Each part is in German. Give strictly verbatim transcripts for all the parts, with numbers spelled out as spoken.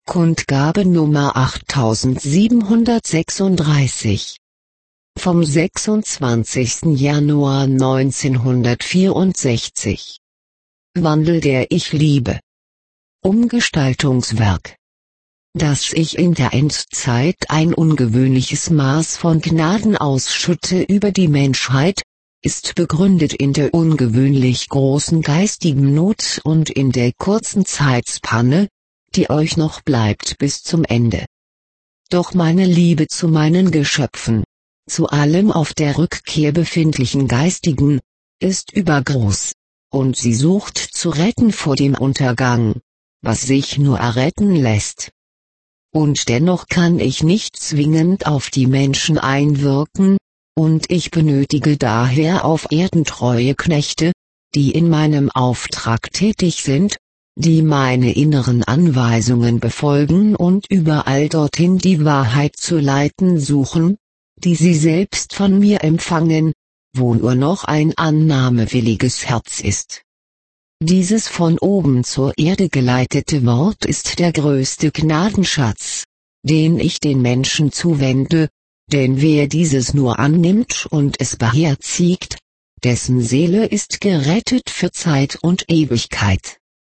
Kundgabe Nummer achttausendsiebenhundertsechsunddreißig. Vom sechsundzwanzigsten Januar neunzehnhundertvierundsechzig. Wandel der Ich-Liebe. Umgestaltungswerk. Dass ich in der Endzeit ein ungewöhnliches Maß von Gnaden ausschütte über die Menschheit, ist begründet in der ungewöhnlich großen geistigen Not und in der kurzen Zeitspanne, die euch noch bleibt bis zum Ende. Doch meine Liebe zu meinen Geschöpfen, zu allem auf der Rückkehr befindlichen Geistigen, ist übergroß, und sie sucht zu retten vor dem Untergang, was sich nur erretten lässt. Und dennoch kann ich nicht zwingend auf die Menschen einwirken, und ich benötige daher auf Erden treue Knechte, die in meinem Auftrag tätig sind, die meine inneren Anweisungen befolgen und überall dorthin die Wahrheit zu leiten suchen, die sie selbst von mir empfangen, wo nur noch ein annahmewilliges Herz ist. Dieses von oben zur Erde geleitete Wort ist der größte Gnadenschatz, den ich den Menschen zuwende, denn wer dieses nur annimmt und es beherzigt, dessen Seele ist gerettet für Zeit und Ewigkeit.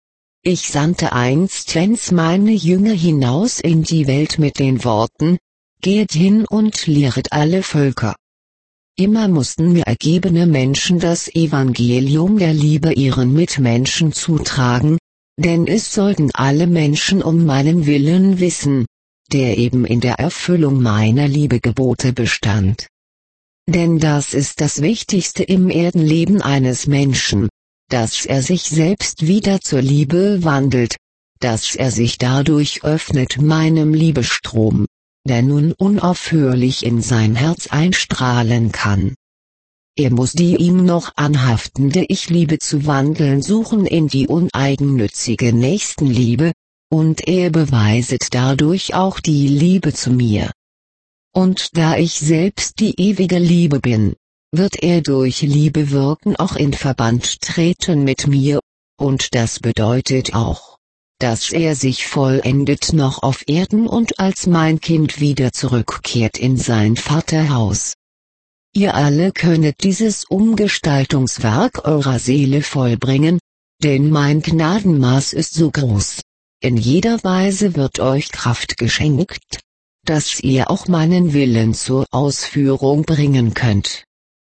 Ich sandte einstens meine Jünger hinaus in die Welt mit den Worten: Geht hin und lehret alle Völker. Immer mussten mir ergebene Menschen das Evangelium der Liebe ihren Mitmenschen zutragen, denn es sollten alle Menschen um meinen Willen wissen, der eben in der Erfüllung meiner Liebegebote bestand. Denn das ist das Wichtigste im Erdenleben eines Menschen, dass er sich selbst wieder zur Liebe wandelt, dass er sich dadurch öffnet meinem Liebestrom, der nun unaufhörlich in sein Herz einstrahlen kann. Er muss die ihm noch anhaftende Ich-Liebe zu wandeln suchen in die uneigennützige Nächstenliebe, und er beweiset dadurch auch die Liebe zu mir. Und da ich selbst die ewige Liebe bin, wird er durch Liebe wirken auch in Verband treten mit mir, und das bedeutet auch, dass er sich vollendet noch auf Erden und als mein Kind wieder zurückkehrt in sein Vaterhaus. Ihr alle könnet dieses Umgestaltungswerk eurer Seele vollbringen, denn mein Gnadenmaß ist so groß, in jeder Weise wird euch Kraft geschenkt, dass ihr auch meinen Willen zur Ausführung bringen könnt.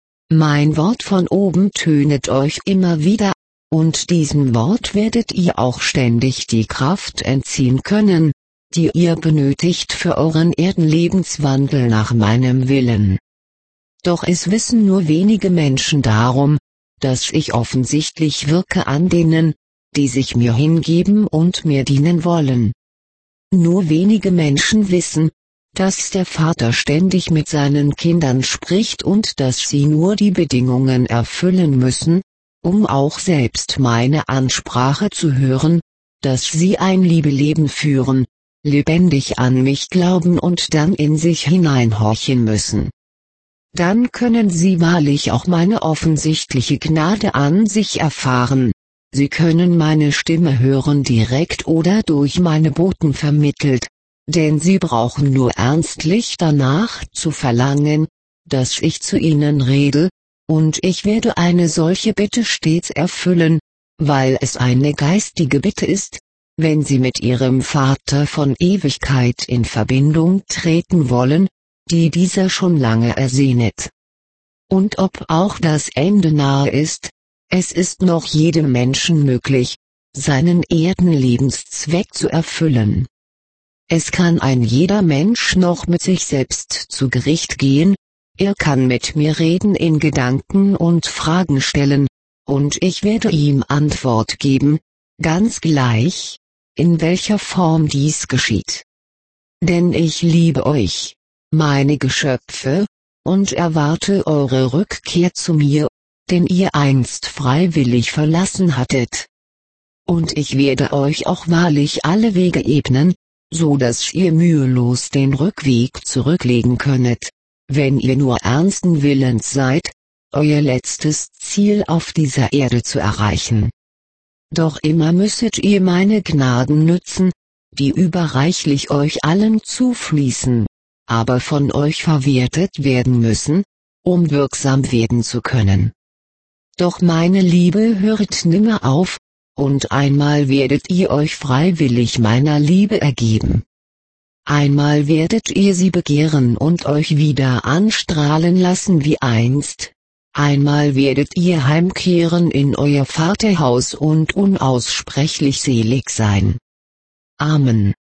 Mein Wort von oben tönet euch immer wieder, und diesem Wort werdet ihr auch ständig die Kraft entziehen können, die ihr benötigt für euren Erdenlebenswandel nach meinem Willen. Doch es wissen nur wenige Menschen darum, dass ich offensichtlich wirke an denen, die sich mir hingeben und mir dienen wollen. Nur wenige Menschen wissen, dass der Vater ständig mit seinen Kindern spricht und dass sie nur die Bedingungen erfüllen müssen, um auch selbst meine Ansprache zu hören, dass sie ein Liebeleben führen, lebendig an mich glauben und dann in sich hineinhorchen müssen. Dann können sie wahrlich auch meine offensichtliche Gnade an sich erfahren. Sie können meine Stimme hören direkt oder durch meine Boten vermittelt, denn sie brauchen nur ernstlich danach zu verlangen, dass ich zu ihnen rede, und ich werde eine solche Bitte stets erfüllen, weil es eine geistige Bitte ist, wenn sie mit ihrem Vater von Ewigkeit in Verbindung treten wollen, die dieser schon lange ersehnet. Und ob auch das Ende nahe ist, es ist noch jedem Menschen möglich, seinen Erdenlebenszweck zu erfüllen. Es kann ein jeder Mensch noch mit sich selbst zu Gericht gehen, er kann mit mir reden in Gedanken und Fragen stellen, und ich werde ihm Antwort geben, ganz gleich, in welcher Form dies geschieht. Denn ich liebe euch, meine Geschöpfe, und erwarte eure Rückkehr zu mir, den ihr einst freiwillig verlassen hattet. Und ich werde euch auch wahrlich alle Wege ebnen, so dass ihr mühelos den Rückweg zurücklegen könnet, wenn ihr nur ernsten Willens seid, euer letztes Ziel auf dieser Erde zu erreichen. Doch immer müsset ihr meine Gnaden nützen, die überreichlich euch allen zufließen, aber von euch verwertet werden müssen, um wirksam werden zu können. Doch meine Liebe hört nimmer auf, und einmal werdet ihr euch freiwillig meiner Liebe ergeben. Einmal werdet ihr sie begehren und euch wieder anstrahlen lassen wie einst. Einmal werdet ihr heimkehren in euer Vaterhaus und unaussprechlich selig sein. Amen.